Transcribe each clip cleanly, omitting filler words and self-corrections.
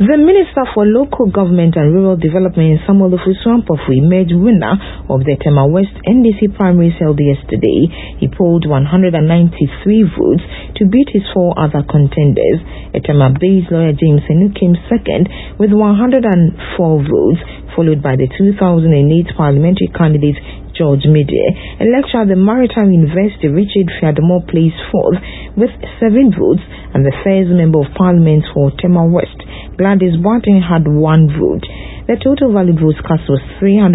The Minister for Local Government and Rural Development, Samuel Ofosu Ampofo, emerged winner of the Tema West NDC primaries held yesterday. He polled 193 votes to beat his 4 other contenders. Tema-based lawyer James Enu came second with 104 votes, followed by the 2008 parliamentary candidate George Midye. A lecturer at the Maritime University, Richard Fiademo, placed 4th with 7 votes, and the first member of parliament for Tema West, Gladys Barton, had 1 vote. The total valid votes cast was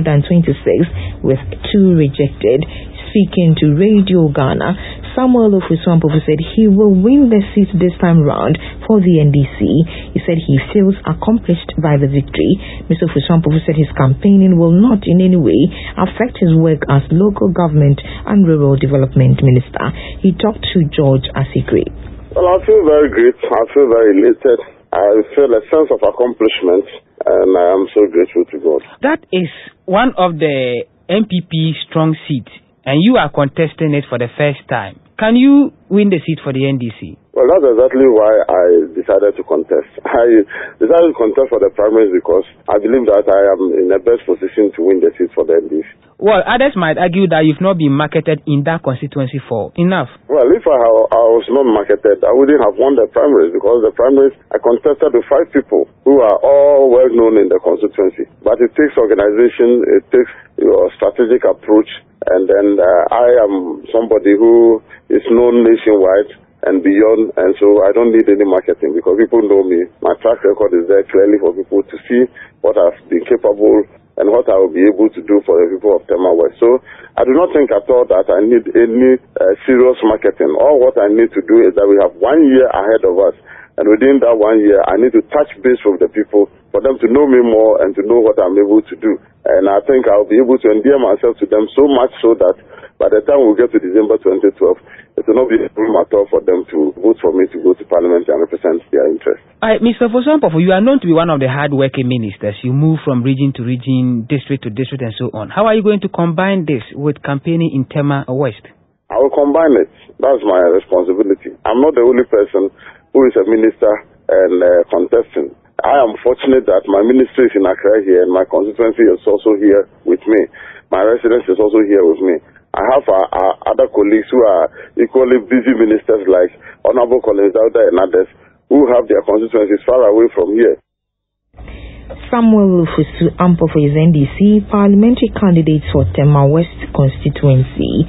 326, with 2 rejected. Speaking to Radio Ghana, Samuel Ofosu Ampofo said he will win the seat this time round for the NDC. He said he feels accomplished by the victory. Mr. Ofosu Ampofo said his campaigning will not in any way affect his work as local government and rural development minister. He talked to George Asikwe. Well, I feel very great. I feel very elated. I feel a sense of accomplishment, and I am so grateful to God. That is one of the MPP strong seats, and you are contesting it for the first time. Can you win the seat for the NDC? Well, that's exactly why I decided to contest. I decided to contest for the primaries because I believe that I am in the best position to win the seat for the NDC. Well, others might argue that you've not been marketed in that constituency for enough. Well, if I was not marketed, I wouldn't have won the primaries, because the primaries I contested with 5 people who are all well known in the constituency. But it takes organization, it takes your strategic approach, and then I am somebody who is known nationwide and beyond, and so I don't need any marketing because people know me. My track record is there clearly for people to see what I've been capable and what I will be able to do for the people of Tema West. So I do not think at all that I need any serious marketing. All what I need to do is that we have 1 year ahead of us, and within that 1 year I need to touch base with the people for them to know me more and to know what I'm able to do. And I think I'll be able to endear myself to them so much so that by the time we get to December 2012, it will not be a problem at all for them to vote for me to go to Parliament and represent their interests. Mr. Ofosu Ampofo, you are known to be one of the hard-working ministers. You move from region to region, district to district, and so on. How are you going to combine this with campaigning in Tema West? I will combine it. That's my responsibility. I'm not the only person who is a minister and contesting. I am fortunate that my ministry is in Accra here, and my constituency is also here with me. My residence is also here with me. I have other colleagues who are equally busy ministers like Honorable Collins Dauda and others who have their constituencies far away from here. Samuel Ofosu Ampofo is NDC parliamentary candidate for Tema West constituency.